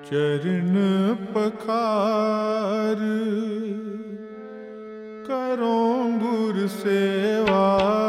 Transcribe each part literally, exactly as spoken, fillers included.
चरण पखार करों गुर सेवा,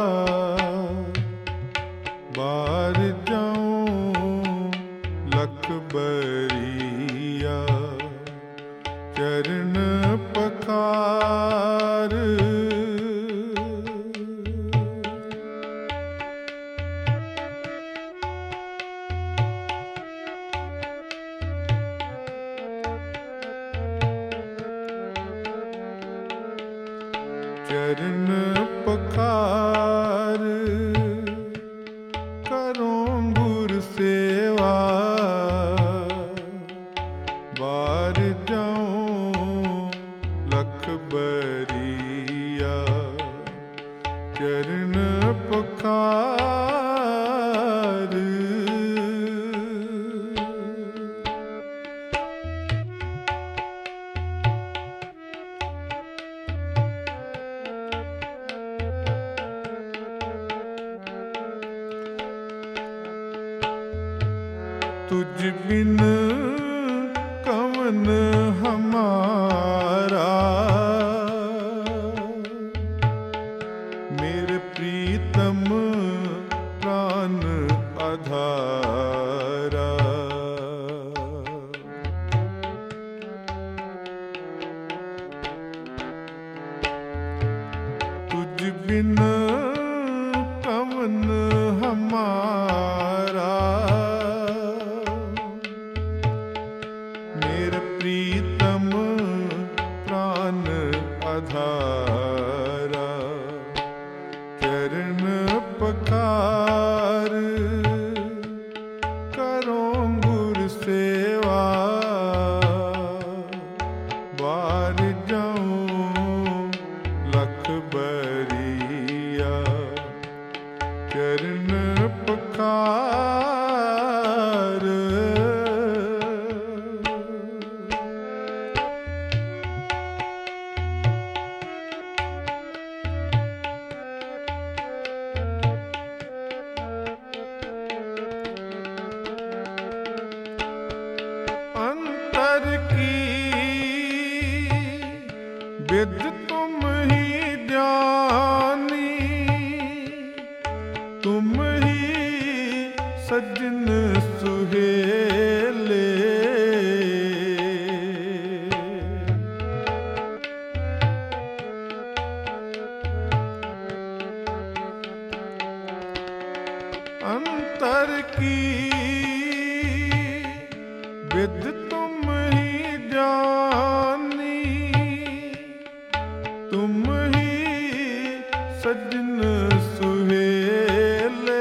बार जाऊं लख बरिया। चरण पखार चरण पखार करों गुर सेवा, बार जाऊं लख बरिया। चरण पखार तुझ बिन कवन हमारा, मेरे प्रीतम प्राण आधारा। तुझ बिन कवन हमारा, मेरे प्रीतम प्राण आधारा। चरण पखार करों गुर सेवा, बार जाऊं लख बरिया। चरण पखार अंतर की विद तुम ही जानी, तुम ही सज्जन सुहेले। अंतर की विद तुम ही जानी, तुम ही सज्जन सुहेले।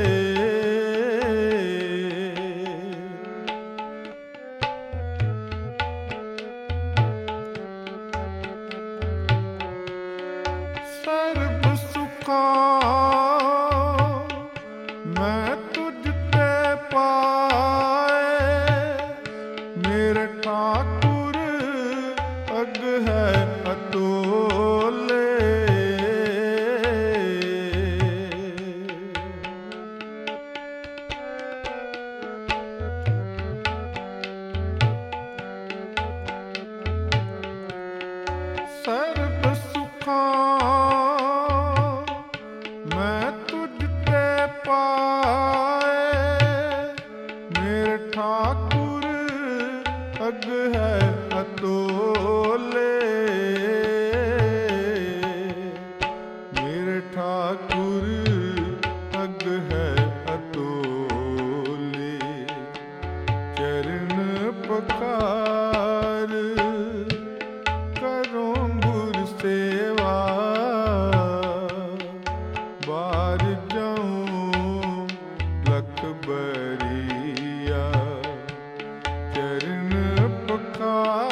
सर्व सुखा मैं तुझ ते पाए, मेरे ठाकुर अग है अतोले। सर्व सुखा मैं तुझ ते पाए, मेरे ठाकुर अग है अतोले। मेरे ठाकुर अग है अतोले। चरण पखार करों गुर सेवा, बार जाऊं लख बरिया। चरण पखार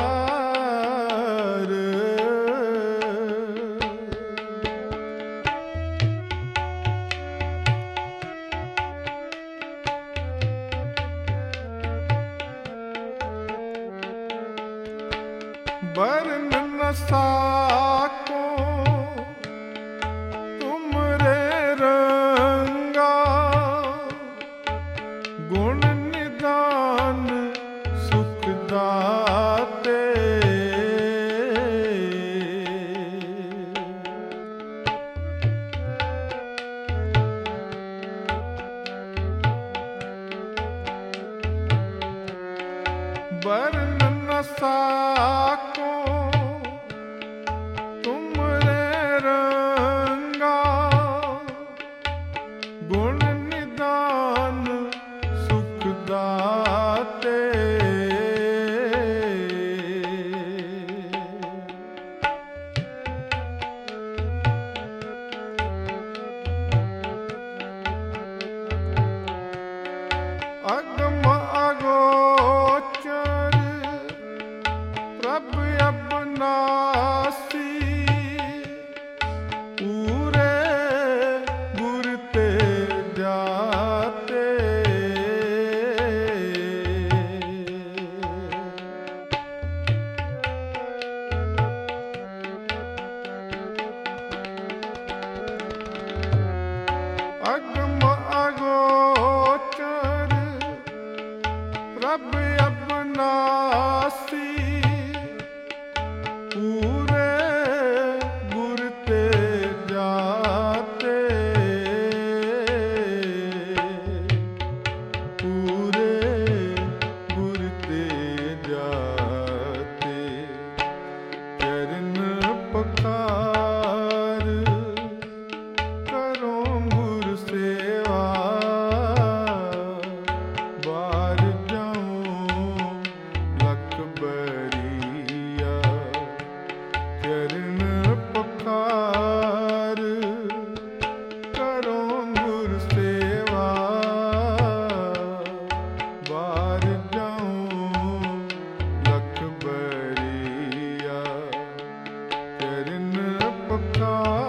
बरन न साको तुमरे रंगा, गुण निदान सुख दाते। वरन न साको तुमरे रंगा, गुण निदान सुख दाते। अगम अगोचर प्रभ अबनासी, पूरे गुर ते जाते। अगम अगोचर प्रभ अबनासी, पूरे गुर ते जाते। पूरे गुर ते जाते। चरण पखार करो गुर सेवा, बार जाऊं लख बरिया। चरण पखार करो गुर सेवा, बार जाऊं लख बरिया। चरण पखार।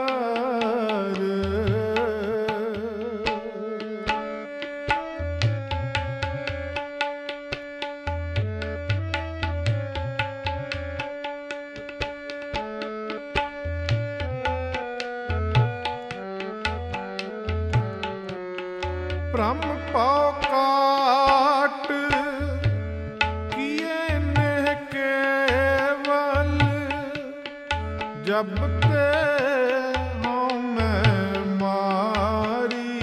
ब्रह्म पाओ काट किए नेह केवल, जब ते हों मैं मारी।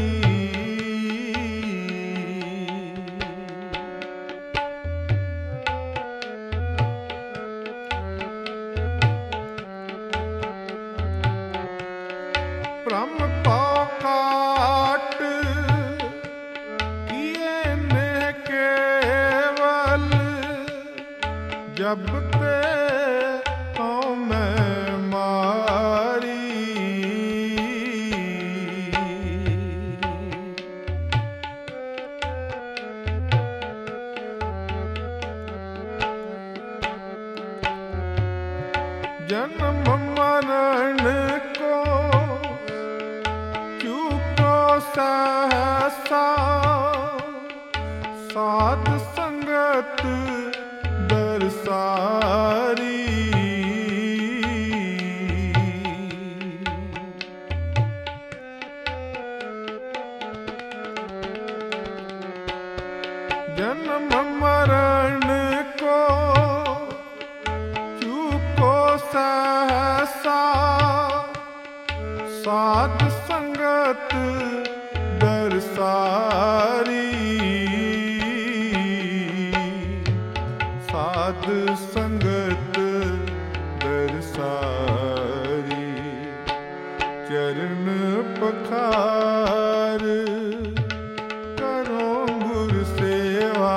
ब्रह्म पाओ काट जब ते हों मैं मारी। जन्म मरण को चूको सहसा, साध संगत दरसारी। जन्म मरण को चूको सहसा, साध संगत दरसारी। साध संगत दरसारी। चरण पखार करो गुर सेवा,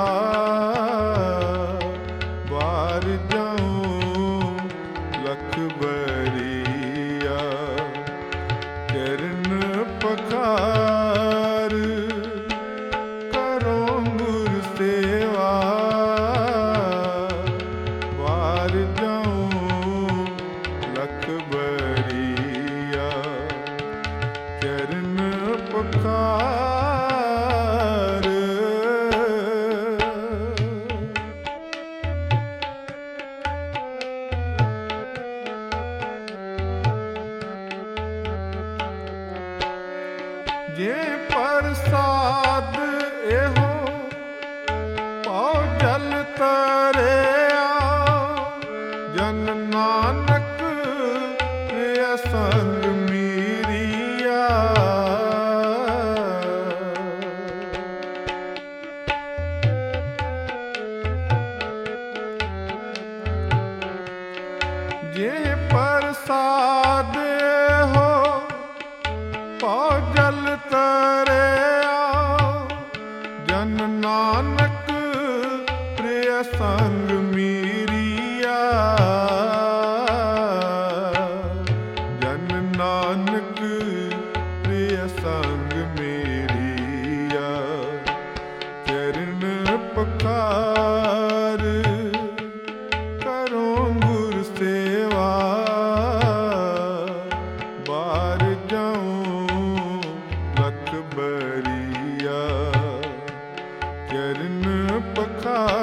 बार जाऊं लख बरिया। चरण पखार करो गुर सेवा, बार जाऊं लख बरिया। चरण संग मीरिया जन नानक प्रिय संग मेरिया चरण पखार करो गुर सेवा बार जाऊं लख बरिया चरण पखार